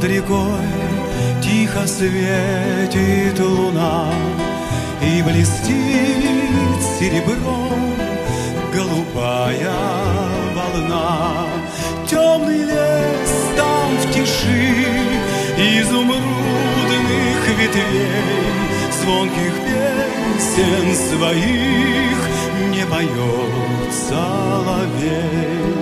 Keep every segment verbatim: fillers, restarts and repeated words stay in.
Над рекой тихо светит луна, и блестит серебром голубая волна. Темный лес там в тиши изумрудных ветвей, звонких песен своих не поет соловей.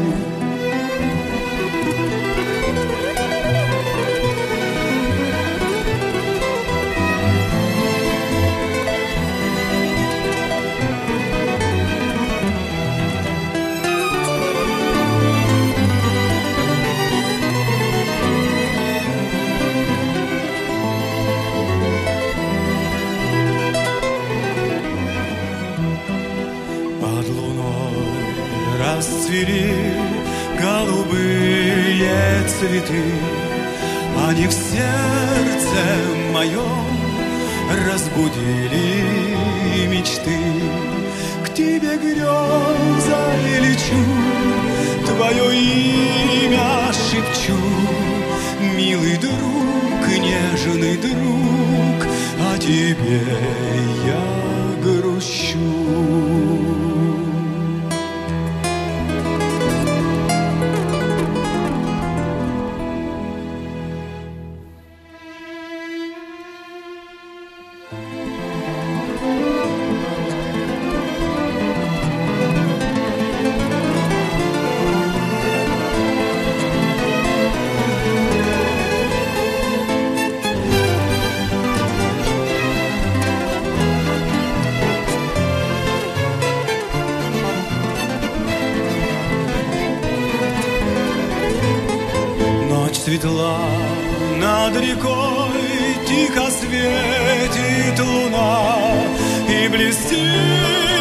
Расцвели голубые цветы, они в сердце моем разбудили мечты. К тебе грезой лечу, твое имя шепчу, милый друг, нежный друг, о тебе я грущу. Светла над рекой тихо светит луна, и блестит